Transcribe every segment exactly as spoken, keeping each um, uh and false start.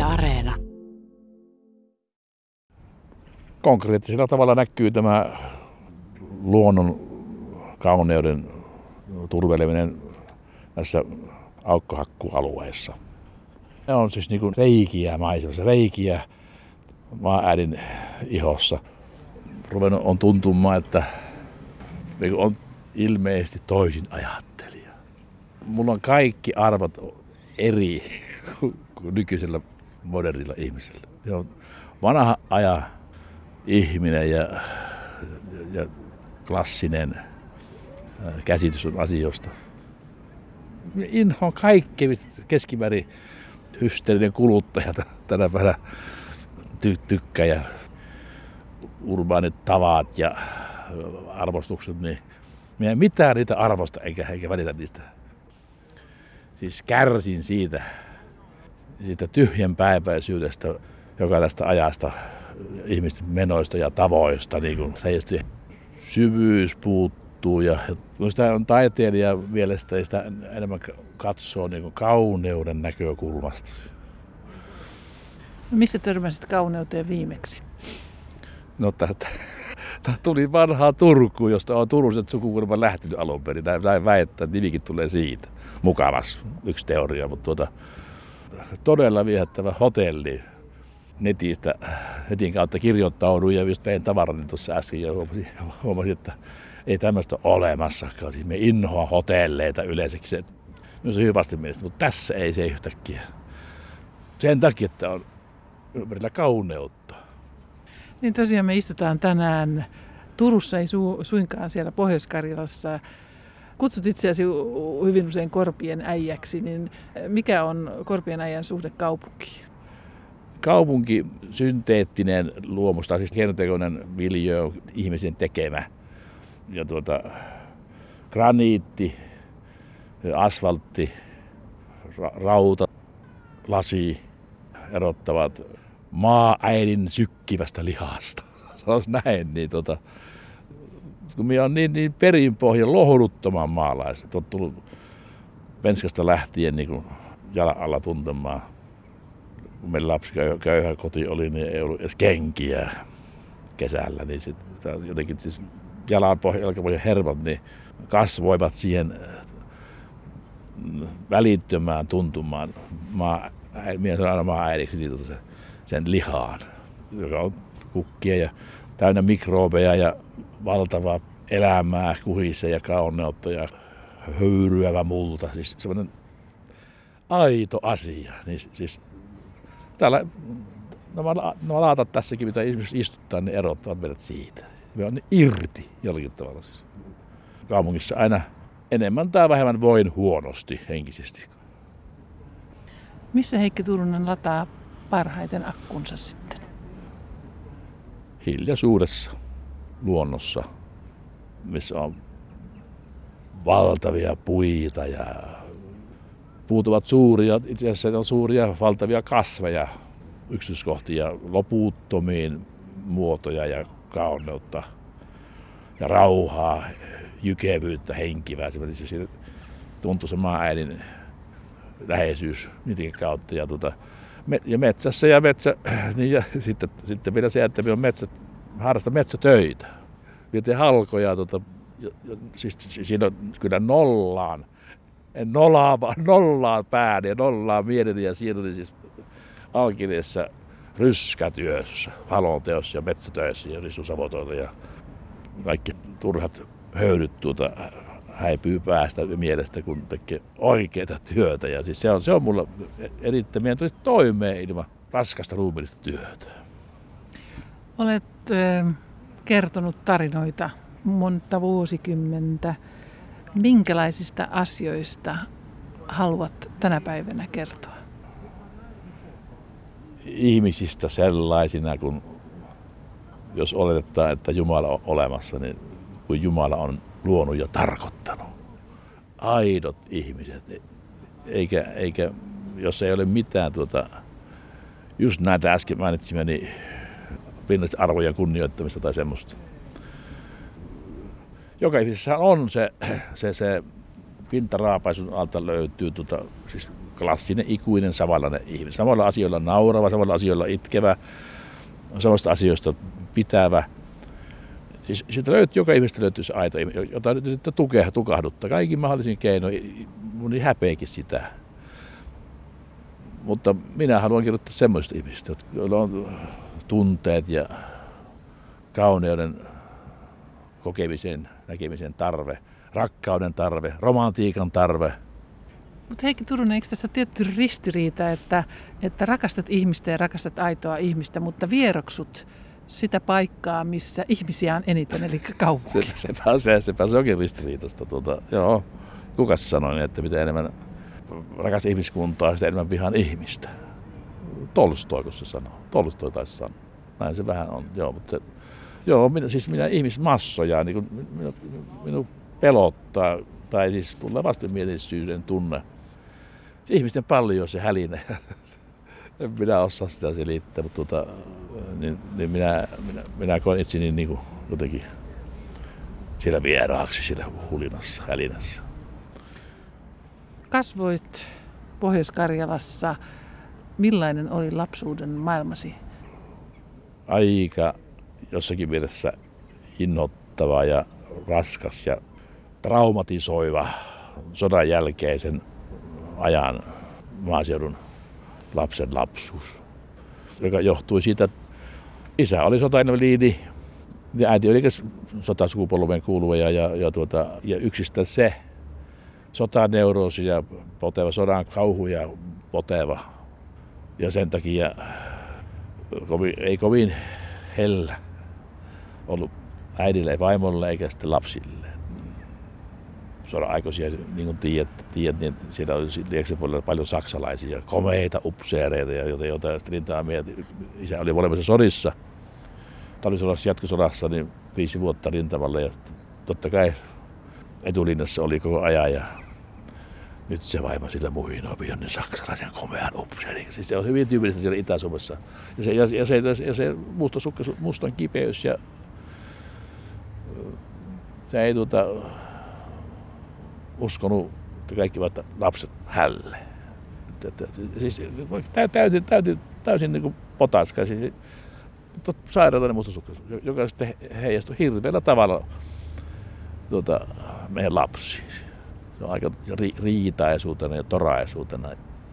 Areena. Konkreettisella tavalla näkyy tämä luonnon kauneuden turveleminen tässä aukkohakkualueessa. Ne on siis niin kuin reikiä maisemassa, reikiä maaäädin ihossa. Ruvennut on tuntumaan, että on ilmeisesti toisin ajattelija. Mulla on kaikki arvot eri kuin nykyisellä modernilla ihmisellä. Se on vanha ajan ihminen ja, ja, ja klassinen käsitys on asioista. Inho on kaikki, mistä keskimäärin hysteerinen kuluttaja tänä päivänä ty- tykkää ja urbaanit tavat ja arvostukset, niin minä en mitään niitä arvosta eikä, eikä välitä niistä. Siis kärsin siitä, siitä tyhjänpäiväisyydestä, joka tästä ajasta, ihmisten menoista ja tavoista, niin kun se syvyys puuttuu ja kun sitä on taiteilija mielestä, niin sitä enemmän katsoo niin kuin kauneuden näkökulmasta. No missä törmäsit kauneuteen viimeksi? No tästä tuli vanhaa Turkuun, josta on turuset sukukulma lähtenyt alun perin. Näin, näin väittää, että nimikin tulee siitä. Mukavas yksi teoria, mutta tuota, todella viehättävä hotelli. Netistä, netin kautta kirjoittauduin ja just vein tavarani tuossa äsken ja huomasin, huomasin, että ei tämmöistä ole olemassakaan. Siis me inhoa hotelleita yleensäkin. Myös on hyvästi mielestä, mutta tässä ei se yhtäkkiä. Sen takia, että on ympärillä kauneutta. Niin tosiaan me istutaan tänään Turussa, ei su- suinkaan siellä Pohjois-Karjalassa. Kutsut itseäsi hyvin usein Korpien äijäksi, niin mikä on Korpien äijän suhde kaupunkiin? Kaupunki, synteettinen luomusta, siis keinotekoinen viljö, ihmisen tekemä. Ja tuota, graniitti, asfaltti, ra- rauta, lasi erottavat maa-äidin sykkivästä lihasta. Sanois näin, niin tota, kun minä olen niin, niin perinpohjan lohduttoman maalaiset, on tullut Penskasta lähtien niin kuin jalan alla tuntemaan. Kun meillä lapsi köyhä koti oli, niin ei ollut edes kenkiä kesällä, niin sit, jotenkin siis jalan pohjan hermot niin kasvoivat siihen välittömään tuntumaan maa, minä sanon aina maa-äidiksi niin sen, sen lihaan, joka on kukkia ja täynnä mikrobeja ja valtavaa elämää kuhissa ja kauneutta ja höyryävä multa. Siis semmoinen aito asia. Niin, siis, täällä nämä, nämä laatat tässäkin, mitä ihmiset istuttaa, niin erottavat meidät siitä. Me on irti jollakin tavalla. Siis. Kaupungissa aina enemmän tai vähemmän voin huonosti henkisesti. Missä Heikki Turunen lataa parhaiten akkunsa sitten? Hiljaisuudessa, luonnossa, missä on valtavia puita ja puut ovat suuria, itse asiassa ne on suuria valtavia kasveja, yksityiskohtia, loputtomiin muotoja ja kauneutta ja rauhaa, jykevyyttä, henkivää. Se tuntuu se maa-äidin läheisyys niiden kautta. Ja, tuota, ja metsässä ja metsä, niin ja sitten, sitten vielä se, että minä on metsä, harrastan metsätöitä. Minä teen halkoja, tuota, ja, ja, siis siinä on kyllä nollaan, en nollaa, vaan nollaan pääni ja nollaan mieleni ja siinä oli siis alkineessa ryskätyössä, halonteossa ja metsätöissä ja risusavotoilla ja kaikki turhat höyryt tuota häipyy päästä mielestä, kun tekee oikeita työtä. Ja siis se on, se on mulla erittäin, meidän tulisi toimeen ilman raskasta ruumiillista työtä. Olet äh, kertonut tarinoita monta vuosikymmentä. Minkälaisista asioista haluat tänä päivänä kertoa? Ihmisistä sellaisina, kun jos oletetaan, että Jumala on olemassa, niin kun Jumala on luonut ja tarkoittanut. Aidot ihmiset, eikä, eikä jos ei ole mitään tuota, just näitä äsken mainitsimiani pinnallisten arvojen kunnioittamista tai semmoista. Joka ihmisessä on se, se, se pintaraapaisun alta löytyy tuota, siis klassinen, ikuinen, samanlainen ihminen. Samalla asioilla naurava, samalla asioilla itkevä, samasta asioista pitävä. Siis siitä löytyy, joka ihmistä löytyy se aito ihminen, jota nyt tukea, tukahduttaa kaikin mahdollisin keinoin. Mun niin häpeäkin sitä. Mutta minä haluan kirjoittaa semmoista ihmistä, joilla on tunteet ja kauneuden kokemisen, näkemisen tarve, rakkauden tarve, romantiikan tarve. Mutta Heikki Turunen, eikö tässä tietty ristiriita, että, että rakastat ihmistä ja rakastat aitoa ihmistä, mutta vieroksut sitä paikkaa, missä ihmisiä on eniten, eli kaupunki? Se, sepä, se, sepä se onkin ristiriitasta. Tuota, joo. Kukas sanoi, että mitä enemmän rakas ihmiskuntaa, sitä enemmän vihaan ihmistä. Tolstoi, kun se sanoo. Tolstoi taisi sanoa. Näin se vähän on. Joo, mutta se, joo minä, siis minä ihmismassoja niin minun, minun pelottaa, tai siis tulee vastenmielisyyden tunne. Se ihmisten paljon se häline. En minä osaa sitä selittää, mutta tuota, niin, niin minä, minä, minä koen itseni niin kuin jotenkin siellä vieraaksi, siellä hulinassa, hälinässä. Kasvoit Pohjois-Karjalassa. Millainen oli lapsuuden maailmasi? Aika jossakin mielessä innoittava ja raskas ja traumatisoiva sodan jälkeisen ajan maaseudun lapsen lapsuus, joka johtui siitä, että isä oli sotainvaliidi ja äiti oli sotasukupolven kuuluva ja, ja, ja, tuota, ja yksistään se sotaneuroosi ja poteva, sodan kauhu ja poteva. Ja sen takia kovin, ei kovin hellä ollut äidille ja vaimolle eikä sitten lapsille. Sodan aikaisia, niin kuin tiedät, tiedät niin siellä oli Lieksan puolella paljon saksalaisia, komeita upseereita, joita, joita sitten rintamia. Isä oli molemmissa sodissa. Talvisodassa, jatkosodassa, niin viisi vuotta rintamalla ja totta kai etulinnassa oli koko ajan. Ja nyt se vaimo sillä muhinoi niin saksalaisen komean upseerin. Siis se on hyvin tyypillistä siellä Itä-Suomessa. Ja se, ja se, ja se musta sukka, mustan kipeys ja se ei tuota, uskonut, että kaikki ovat lapset hälle. Siis täysin, täysin, täysin niin kuin potaska. Siis, sairaalainen mustasukkaisuus, joka sitten heijastui hirveällä tavalla tuota, meidän lapsiin. Se on aika ri- riitaisuutena ja toraisuutena.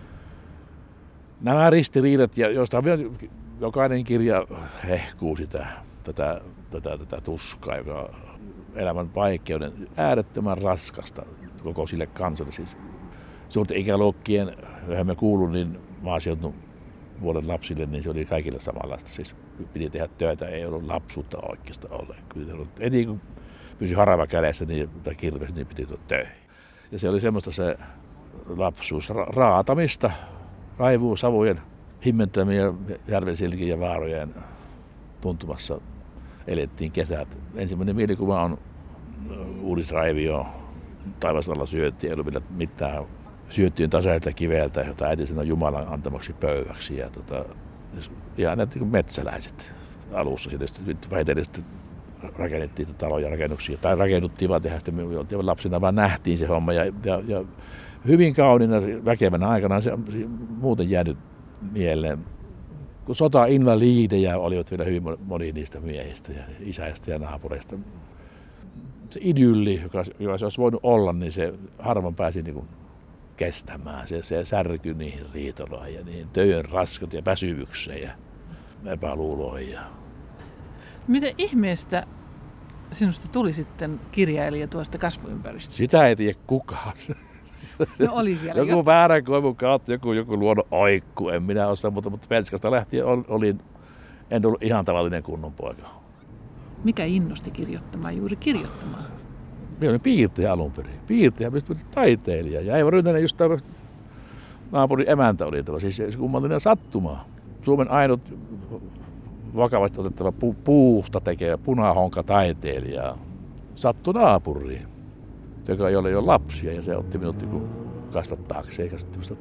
Nämä ristiriidat, joista jokainen kirja hehkuu sitä, tätä, tätä, tätä tuskaa, joka on elämän vaikeuden äärettömän raskasta koko sille kansalle. Siis suurten ikäluokkien, johon me kuulun, niin maaseudun vuoden lapsille, niin se oli kaikille samanlaista. Siis piti tehdä töitä, ei ollut lapsuutta oikeastaan ollenkaan. Eti kun pysyi harava kädessä niin, tai kirves, niin piti tulla töihin. Ja se oli semmoista se lapsuus, ra- raatamista, raivuu, savujen himmentämiä järvensilkien ja vaarojen tuntumassa elettiin kesät. Ensimmäinen mielikuva on uudisraivio, taivas alla syöttiin, ei ollut vielä mitään. Syöttiin tasaiselta kiveltä, jota äiti sanoi Jumalan antamaksi pöydäksi. Ja tota, ihan näitä metsäläiset alussa. Sitten vähitellen rakennettiin taloja, rakennuksia. Tai rakennuttiin vaan tehdä, sitten me oltiin lapsina, vaan nähtiin se homma. Ja, ja, ja hyvin kauniina, väkevänä aikana se on muuten jäänyt mieleen. Kun sota-invaliideja olivat vielä hyvin moni niistä miehistä ja isäistä ja naapureista. Se idylli, joka, joka se olisi voinut olla, niin se harvoin pääsi niin kuin kestämään. Se, se särkyi niihin riitoloihin ja niihin töiden raskat ja väsymykseen ja epäluuloihin. Miten ihmeestä sinusta tuli sitten kirjailija tuosta kasvuympäristöstä? Sitä ei tiedä kukaan. No oli siellä joku väärän koivun kautta, joku, joku luonnon oikku, en minä osaa, mutta, mutta Pelskasta lähtien olin, en ollut ihan tavallinen kunnon poika. Mikä innosti kirjoittamaan, juuri kirjoittamaan? Minä olin piirtäjä alun perin. Piirtäjä, taiteilija. Ja Eeva Ryntänen, just tämä naapurin emäntä oli tämä, siis kummallinen sattuma. Suomen ainut vakavasti otettava pu- puusta tekevä punahonka taiteilija sattui naapuriin, joka ei ole jo lapsia, ja se otti minut kasvattaakseen.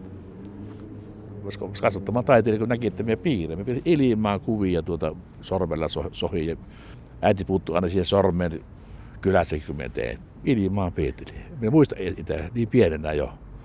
Koska kasvattamaan taiteilija, kun näki, että minä piirrän. Minä piirsin ilmaan kuvia tuota sormella sohi, ja äiti puuttui aina siihen sormen kylässä, kun minä tein. Ilmaan piirtelin. Minä muistan itse niin pienenä jo.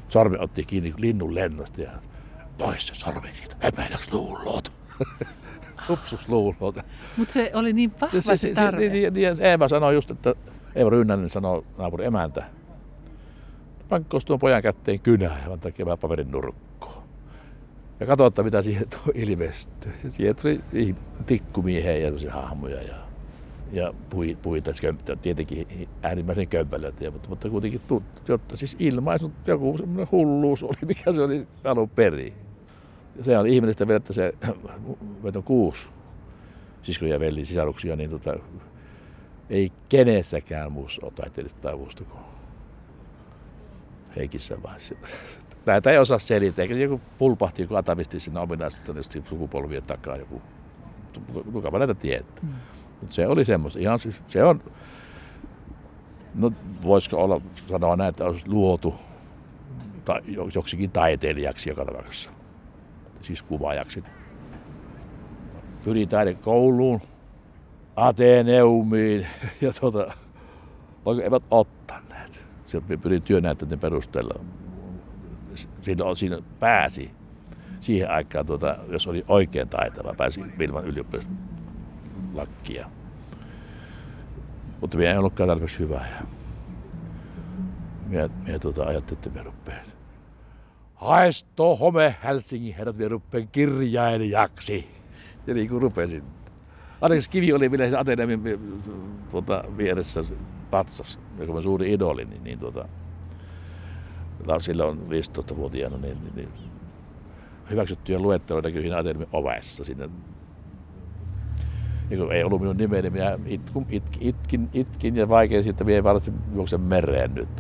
sormi otti kiinni linnun lennosta ja pois se sormi siitä, epäiläks luulot. Upsus luulot. Mutta se oli niin vahva se, se, se tarve. Se, niin, niin, Eeva sanoi just, että Eeva Rynnänen sanoi naapurin emäntä, pankkoos tuon pojan kätteen kynää ja antaa kevään paperin nurkkoon. Ja katso, että mitä siihen ilmestyy. Siihen tuli tikkumiehen ja hahmoja ja, ja puita, tietenkin äärimmäisen kömpelöitä, mutta, mutta kuitenkin jotta siis ilmaisu joku semmoinen hulluus oli, mikä se oli alun perin. Ja se on ihmeellistä vielä, että se, meitä on kuusi siskoja ja veljiä sisaruksia, niin tota, ei kenessäkään muussa ole taiteellista taivuusta kuin Heikissä vaan. Näitä ei osaa selittää, eikä joku pulpahti joku atavistisena ominaisuutta sukupolvien takaa. Joku, kukapa näitä tietää. Mm. Mutta se oli semmoista. Ihan, se on, no voisiko olla sanoa näin, että olisi luotu ta, joksikin taiteilijaksi joka tapauksessa. Siis kuvaajaksi. Pyrin taidekouluun, Ateneumiin ja tuota, vaikka eivät ottaneet. Se pyrin työnäyttöiden perusteella. Siinä, siinä pääsi siihen aikaan, tuota, jos oli oikein taitava, pääsi Vilman yliopiston lakkia. Mutta minä en ollutkaan tarpeeksi hyvä. Ja minä, minä tuota, ajattelin, että minä rupean. Haistoo home Helsingin herrat, minä rupean kirjailijaksi. Ja niin kuin rupesin. Aleksi Kivi oli vielä Ateneumin tuota, vieressä patsas, joka on suuri idoli, niin, niin tuota, sillä on viisitoistavuotiaana niin, niin, niin hyväksyttyjä luetteloita näkyy siinä Ateneumin ovessa. Siinä, ei ollut minun nimeni, minä itkin, itkin, itkin, itkin ja vaikein siitä, minä ei varmasti juoksen mereen nyt.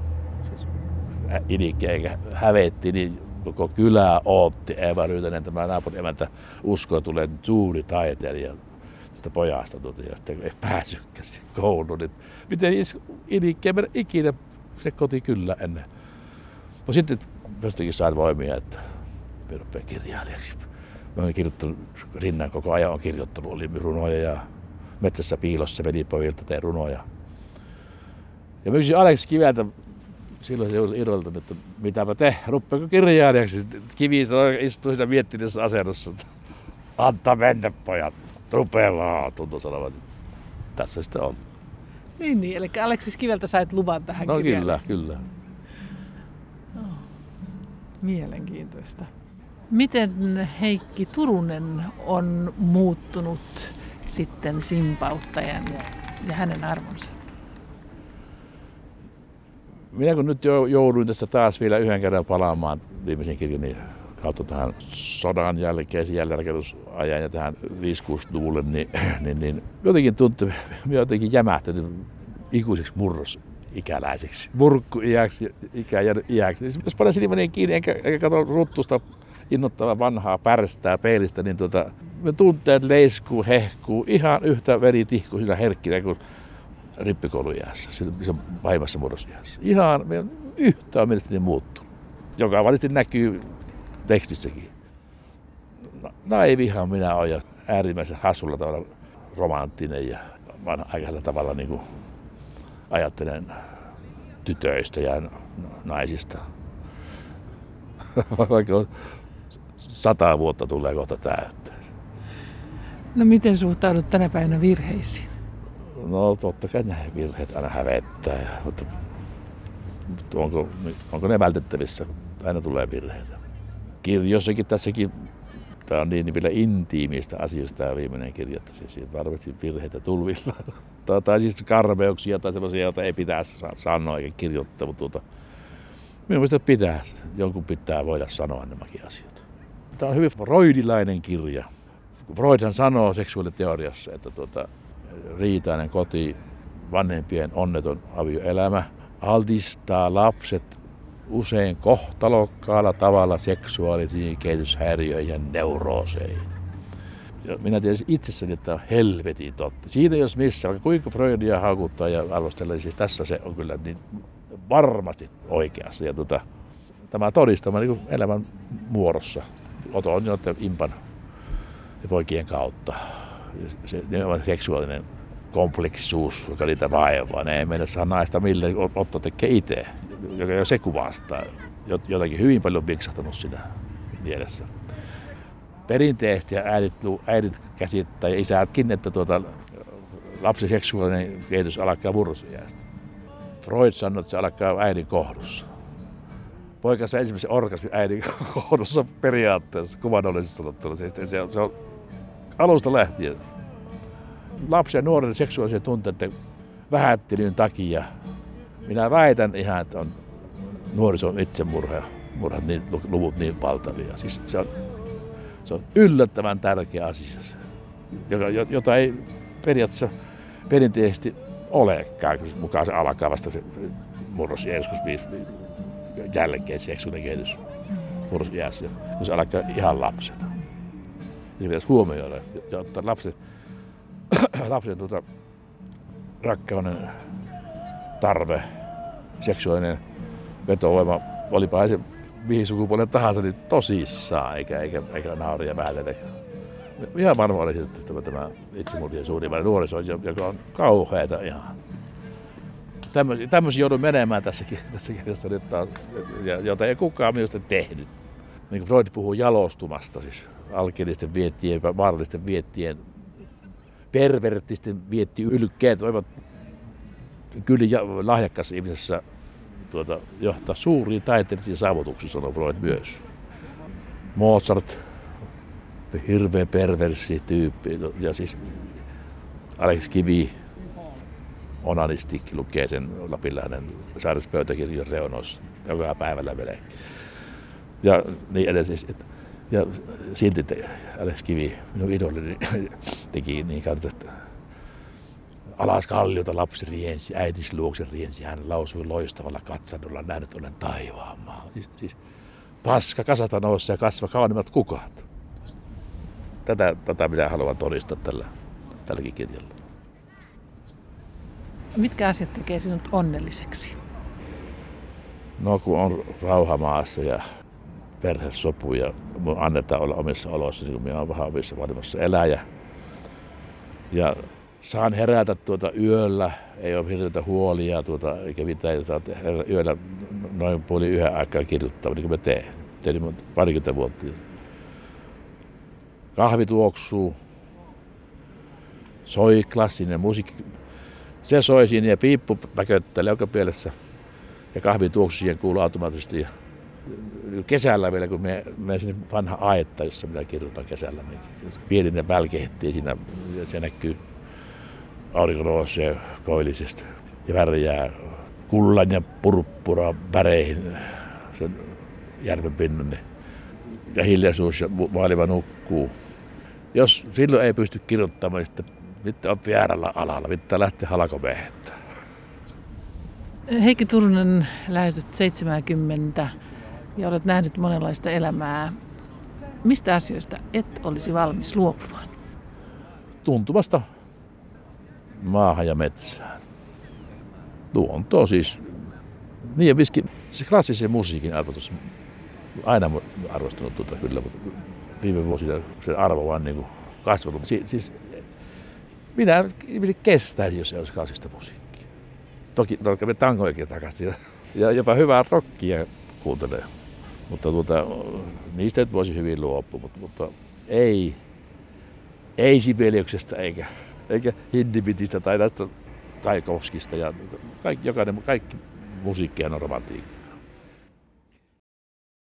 Inikki eikä hävetti, niin koko kylää ootti Eeva Ryynänen, tämä naapurin emäntä uskoi, että tulee suuri taiteilija tästä pojasta tuota, ja sitten ei pääsykään kouluun. Niin miten Inikki ei mennä ikinä se koti kyllä ennen. Mutta sitten jostakin sain voimia, että minä rupean kirjailijaksi. Mä olen kirjoittanut, Rinnan koko ajan on kirjoittanut, oli runoja ja Metsässä piilossa velipovilta tein runoja. Ja mä kysyin Aleksi Kiveltä, silloin se oli irrolta, että mitäpä te, ruppeako kirjailijaksi? Kivi istui siinä miettineessä asennossa, että antaa mennä pojat, rupee vaan, tuntui sanovan, että tässä sitten on. Niin, niin, eli Aleksis Kiveltä sait luvan tähän no, kirjaan. No kyllä, kyllä. Oh, mielenkiintoista. Miten Heikki Turunen on muuttunut sitten simpauttajan ja, ja hänen arvonsa? Minä kun nyt jouduin tästä taas vielä yhden kerran palaamaan viimeisen kirjani kautta tähän sodan jälkeisen jälleenrakennusajan ja tähän viisikymmentäkuusi-luvulle, niin, niin, niin jotenkin tuntui, jotenkin jämähtänyt ikuiseksi murrosikäläiseksi, murkku-iäksi, ikä-iäksi. Jos panen silmäni kiinni enkä, enkä katso ruttusta innoittavaa vanhaa pärstää peilistä, niin tuota, me tunteet leiskuu, hehkuu ihan yhtä veritihkuisina herkkinä kuin rippikoulujäässä, se pahimmassa murrosiässä. Ihan yhtä on mielestäni muuttunut, joka varmasti näkyy tekstissäkin. Naivihan minä olen ja äärimmäisen hassulla tavalla romanttinen ja vanha-aikaisella tavalla niin kuin ajattelen tytöistä ja naisista. Vaikka sata vuotta tulee kohta täyttää. No miten suhtaudut tänä päivänä virheisiin? No totta kai näin virheet aina hävettää, mutta onko, onko ne vältettävissä? Aina tulee virheitä. Jossakin tässäkin, tämä on niin vielä intiimistä asioista tämä viimeinen kirja, että siitä varmasti virheitä tulvilla. Tai siis karmeuksia tai sellaisia, joita ei pitäisi sanoa eikä kirjoittaa, mutta tuota, minun mielestä pitäisi, jonkun pitää voida sanoa nämäkin asiat. Tämä on hyvin freudilainen kirja. Freudhan sanoo seksuaaliteoriassa, että tuota, riitainen koti, vanhempien onneton avioelämä altistaa lapset usein kohtalokkaalla tavalla seksuaalisiin kehityshäiriöihin ja neurooseihin. Ja minä tiedän itsessäni, että on helvetin totta. Siinä jos missä, vaikka kuinka Freudia haukuttaa ja arvostelee, siis tässä se on kyllä niin varmasti oikeassa. Ja tuota, tämä todistama niin elämän muodossa. Oto on joiden impan ja poikien kautta. Se seksuaalinen kompleksisuus, joka niitä vaivaa. Ne ei meillä saa naista millään, Otto tekee itse, joka jo se kuvastaa. jotakin hyvin paljon vinksahtanut siinä mielessä. Perinteisesti äidit, äidit käsittää ja isätkin, että tuota, lapsen seksuaalinen kehitys alkaa murrosiästä. Freud sanoi, että se alkaa äidin kohdussa. Poika saa ensimmäisen orgasmin äidin kohdussa periaatteessa, kuvannollisesti sanottuna. Se, se, se on alusta lähtien. Lapsen ja nuoren seksuaalisen tunteiden vähättelyn takia minä väitän ihan, että on nuorison itsemurha, murhat niin, luvut niin valtavia. Siis se, on, se on yllättävän tärkeä asia, joka, jota ei periaatteessa perinteisesti olekaan, mukaan se alkaa vasta se murrosiässä jälkeen seksuaalinen kehitys murrosiässä, kun se alkaa ihan lapsena. Se pitäisi huomioida ja ottaa lapsen, lapsen tuota, rakkauden tarve, seksuaalinen vetovoima, olipa se mihin sukupuolen tahansa, niin tosissaan, eikä, eikä, eikä nauria vähätellä. Ihan varmaan oli sitten tämä itsemurhien suurin määrä nuoriso, joka on kauheata ihan. Tämmöisiä, tämmöisiä joudun menemään tässäkin, tässä kirjassa nyt taas, jota ei kukaan minusta tehnyt. Niin kuin Freud puhuu jalostumasta, siis alkeellisten viettien, vaarallisten viettien, pervertisten viettien ylkeet voivat kyllä lahjakkaassa ihmisessä tuota, johtaa suuriin taiteellisiin saavutuksiin, sanoo Freud myös. Mozart, hirveä perverssi tyyppi, ja siis Alex Kivi, onanisti, lukee sen Lapinlahden sairaspöytäkirjan reunoissa joka päivällä melkein. Ja niin edes, ja silti te, Alex Kivi, minun idolini, teki niin kautta, että alas kalliota lapsi riensi, äitis luokse riensi, hän lausui loistavalla katsannolla, nähnyt olen taivaan maa. Siis, siis paska kasasta noussa ja kasva kaunimmat kukat. Tätä, tätä minä haluan todistaa tällä, tälläkin kirjalla. Mitkä asiat tekee sinut onnelliseksi? No kun on rauha maassa ja perhesopu ja annetaan olla omissa oloissa, niin kuin minä olen vähän omissa maailmassa elää. Ja, ja saan herätä tuota yöllä, ei ole hirveätä huolia tuota, eikä mitään. Yöllä noin puoli yhden aikaa kirjoittaa, niin kuin mä teen. Tein parikymmentä vuotta. Kahvi tuoksuu, soi klassinen musiikki. Se soi siinä ja piippu väköttää leukapielessä ja kahvi tuoksuu siihen kuuluu automaattisesti. Ja kesällä vielä, kun me, me sinne vanha aetta, jossa minä kirjoitan kesällä, niin pieninen välkehtii siinä ja se näkyy aurinko nousee koillisesta ja värjää kullan ja purppura väreihin sen järven pinnan. Ja hiljaisuus ja maailma nukkuu. Jos silloin ei pysty kirjoittamaan, niin sitten pitää on väärällä alalla, pitää lähteä halkomiehettä. Heikki Turunen, lähestyt seitsemänkymmentä ja olet nähnyt monenlaista elämää. Mistä asioista et olisi valmis luopumaan? Tuntumasta maahan ja metsään. Luontoa siis. Niin ja viskin, se klassisen musiikin arvostus. Aina arvostunut tuota kyllä, mutta viime vuosina sen arvo vaan niin kuin kasvanut. Si- siis minä kestäisin, jos ei olisi klassista musiikkia. Toki toki me tangoikin takaisin ja jopa hyvää rockia kuuntelee. Mutta tuota, niistä nyt voisi hyvin luopua, mutta, mutta ei, ei Sibeliuksesta eikä, eikä Hindipitistä tai tästä Tchaikovskista ja kaikki, jokainen, kaikki musiikkia on romantiikka.